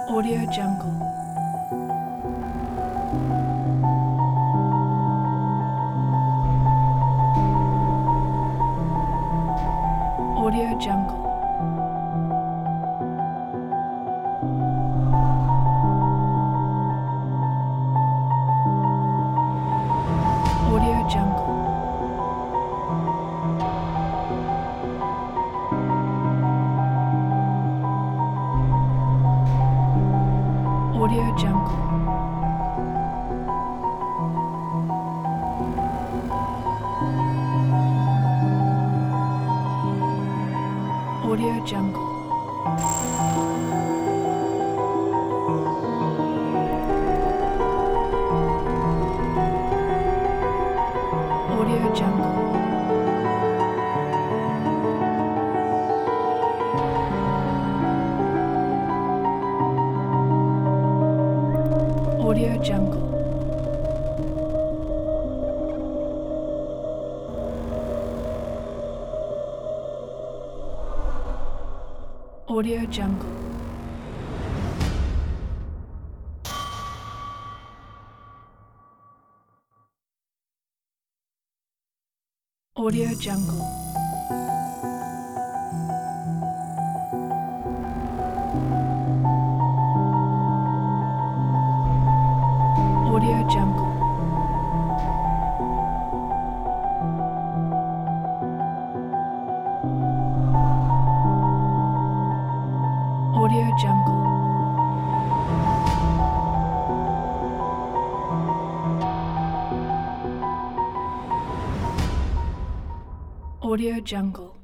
Audio Jungle. Audio Jungle. Audio Jungle. Audio Jungle. Audio Jungle. Audio Jungle. Audio Jungle. Audio Jungle. Audio Jungle. Audio Jungle. Audio Jungle. Audio Jungle.